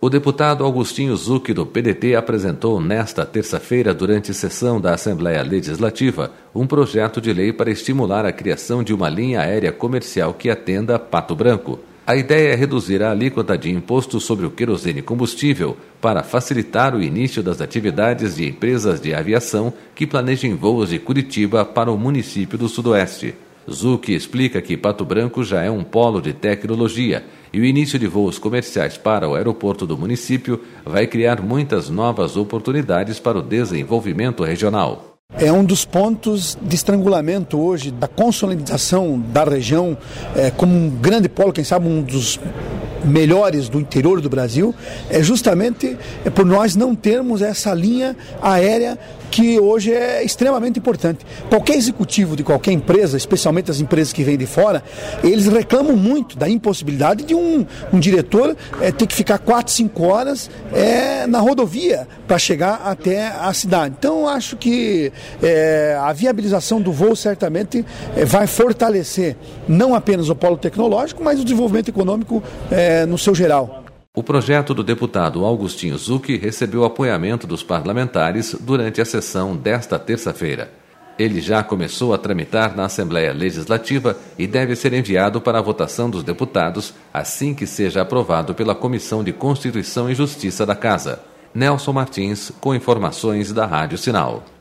O deputado Augustinho Zucchi, do PDT, apresentou nesta terça-feira, durante sessão da Assembleia Legislativa, um projeto de lei para estimular a criação de uma linha aérea comercial que atenda Pato Branco. A ideia é reduzir a alíquota de imposto sobre o querosene combustível para facilitar o início das atividades de empresas de aviação que planejem voos de Curitiba para o município do Sudoeste. Zucchi explica que Pato Branco já é um polo de tecnologia e o início de voos comerciais para o aeroporto do município vai criar muitas novas oportunidades para o desenvolvimento regional. É um dos pontos de estrangulamento hoje da consolidação da região como um grande polo, quem sabe um dos melhores do interior do Brasil, é justamente por nós não termos essa linha aérea que hoje é extremamente importante. Qualquer executivo de qualquer empresa, especialmente as empresas que vêm de fora, eles reclamam muito da impossibilidade de um diretor ter que ficar 4, 5 horas na rodovia para chegar até a cidade. Então, acho que a viabilização do voo certamente vai fortalecer não apenas o polo tecnológico, mas o desenvolvimento econômico no seu geral. O projeto do deputado Augustinho Zucchi recebeu apoiamento dos parlamentares durante a sessão desta terça-feira. Ele já começou a tramitar na Assembleia Legislativa e deve ser enviado para a votação dos deputados assim que seja aprovado pela Comissão de Constituição e Justiça da Casa. Nelson Martins, com informações da Rádio Sinal.